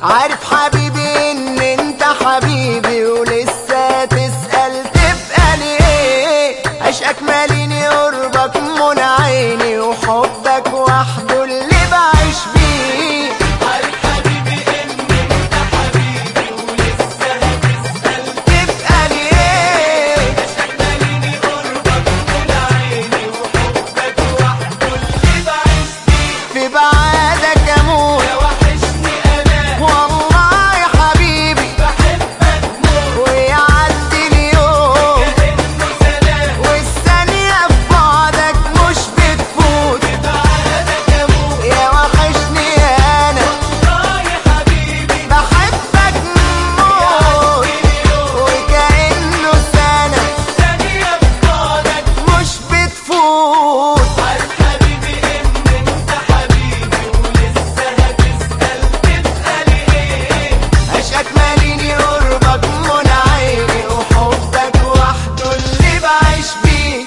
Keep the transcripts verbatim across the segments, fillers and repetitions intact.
عارف حبيبي ان انت حبيبي، ولسه تسأل تبقى ليه؟ عشقك ماليني قربك من عيني، وحبك وحده اللي بعيش بيه. عارف حبيبي ان انت حبيبي، ولسه هتسأل تبقى ليه؟ عشقك ماليني قربك من عيني، وحبك وحده اللي بعيش بيه. في بعادك اموت يا وحشني انا والله يا حبيبي، بحبك موت ويعدي اليوم كأنه سلام، والثانية في بعدك مش بتفوت. بعدك اموت يا وحشني انا والله يا حبيبي، بحبك موت، وكأنه سنة ثانية ببعدك. مش بتفوت. عارف حبيبي ان انت حبيبي، ولسه هتسأل تبقى ليه؟ عشقك ماليني قربك من عيني، وحبك وحده اللي بعيش بيه.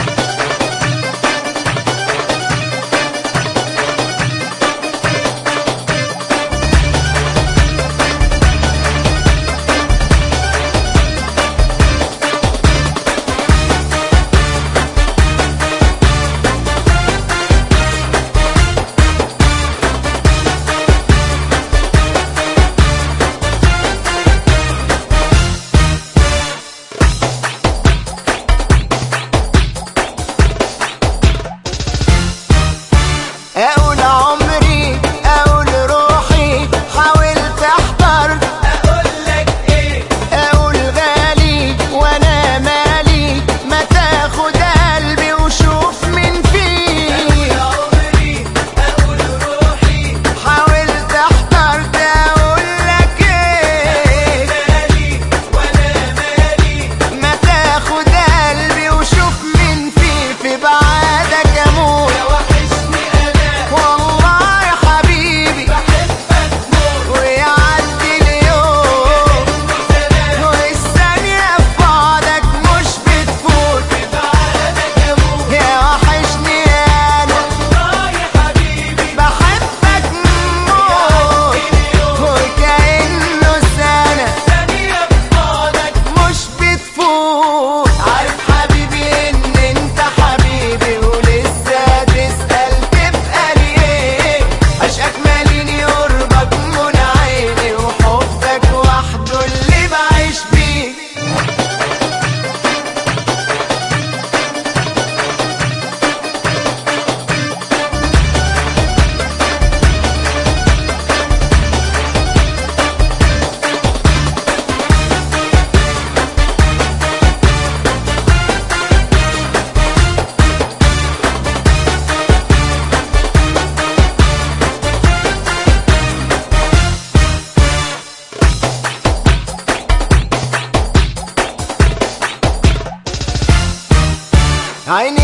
اقول عمري اقول روحي، حاولت احضر اقول لك ايه؟ اقول غالي وانا مالي، ما تاخد قلبي وشوف من فيه. يا عمري اقول روحي، حاولت احضر اقول لك ايه، مالي وانا مالي، ما تاخد قلبي وشوف من فيه. في بعادك اموت يا وحشني انا والله يا حبيبي، بحبك موت ويعدي اليوم سلام، والثانية في بعدك مش بتفوت. بعدك اموت يا وحشني انا والله يا حبيبي، بحبك موت، وكأنه سنة ثانية ببعدك. مش بتفوت. عارف حبيبي ان انت حبيبي، ولسه تسأل تبقى ليه؟ عشقك ماليني قربك من عيني، وحبك وحده اللي بعيش بيه. عيني